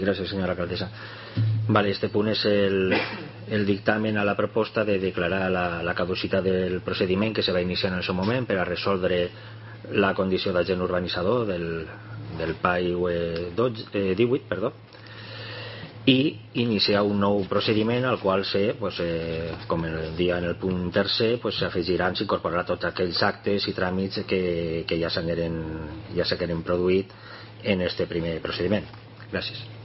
Gràcies, senyora alcaldessa. Este punt és el dictamen a la proposta de declarar la caducitat del procediment que se va iniciar en el seu moment per a resoldre la condició d'agent urbanitzador del PAI 18, i iniciar un nou procediment al qual com el dia en el punt tercer, s'afegiran, s'incorporaran tots aquells actes i tràmits que ja s'hagueren produït en este primer procediment. Gràcies.